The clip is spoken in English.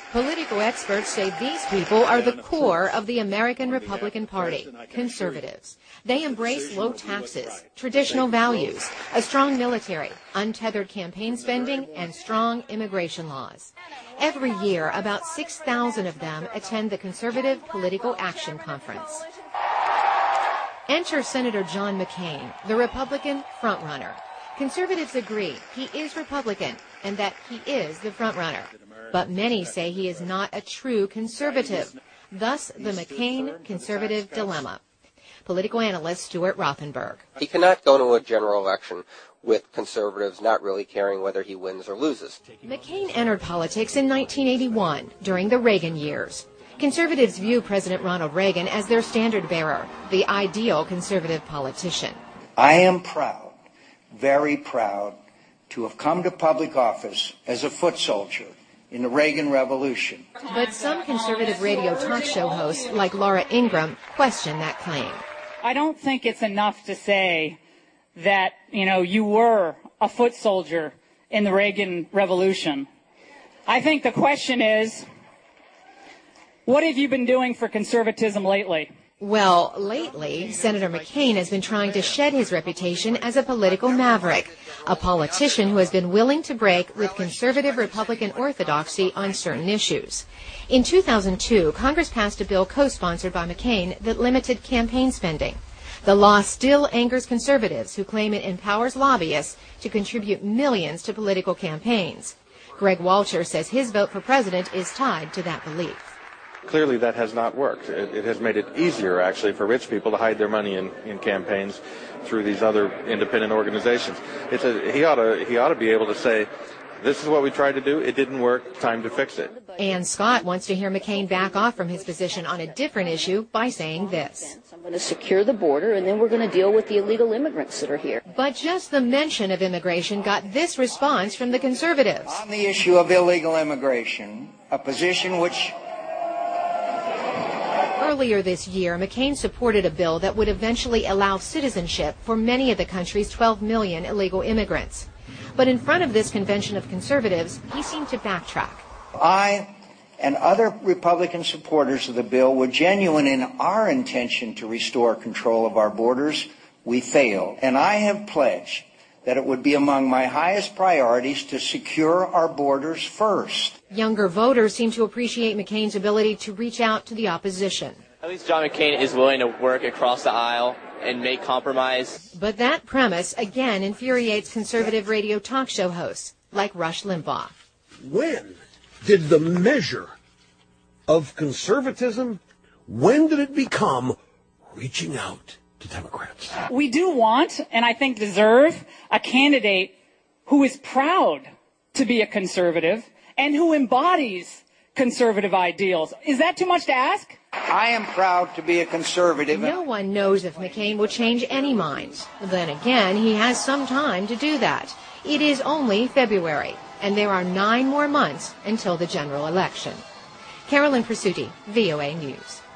Political experts say these people are the core of the American Republican Party, conservatives. They embrace low taxes, traditional values, a strong military, untethered campaign spending, and strong immigration laws. Every year, about 6,000 of them attend the Conservative Political Action Conference. Enter Senator John McCain, the Republican frontrunner. Conservatives agree he is Republican and that he is the frontrunner. But many say he is not a true conservative. Thus, the McCain conservative dilemma. Political analyst Stuart Rothenberg. He cannot go to a general election with conservatives not really caring whether he wins or loses. McCain entered politics in 1981 during the Reagan years. Conservatives view President Ronald Reagan as their standard bearer, the ideal conservative politician. I am proud, very proud, to have come to public office as a foot soldier in the Reagan Revolution. But some conservative radio talk show hosts, like Laura Ingraham, question that claim. I don't think it's enough to say that, you were a foot soldier in the Reagan Revolution. I think the question is, what have you been doing for conservatism lately? Well, lately, Senator McCain has been trying to shed his reputation as a political maverick, a politician who has been willing to break with conservative Republican orthodoxy on certain issues. In 2002, Congress passed a bill co-sponsored by McCain that limited campaign spending. The law still angers conservatives who claim it empowers lobbyists to contribute millions to political campaigns. Greg Walcher says his vote for president is tied to that belief. Clearly that has not worked. It has made it easier, actually, for rich people to hide their money in campaigns through these other independent organizations. He ought to be able to say, this is what we tried to do. It didn't work. Time to fix it. Ann Scott wants to hear McCain back off from his position on a different issue by saying this. I'm going to secure the border, and then we're going to deal with the illegal immigrants that are here. But just the mention of immigration got this response from the conservatives. On the issue of illegal immigration, a position which... Earlier this year, McCain supported a bill that would eventually allow citizenship for many of the country's 12 million illegal immigrants. But in front of this convention of conservatives, he seemed to backtrack. I and other Republican supporters of the bill were genuine in our intention to restore control of our borders. We failed. And I have pledged that it would be among my highest priorities to secure our borders first. Younger voters seem to appreciate McCain's ability to reach out to the opposition. At least John McCain is willing to work across the aisle and make compromise. But that premise again infuriates conservative radio talk show hosts like Rush Limbaugh. When did the measure of conservatism, when did it become reaching out to Democrats? We do want, and I think deserve, a candidate who is proud to be a conservative and who embodies conservative ideals. Is that too much to ask? I am proud to be a conservative. No one knows if McCain will change any minds. Then again, he has some time to do that. It is only February, and there are 9 more months until the general election. Carolyn Presutti, VOA News.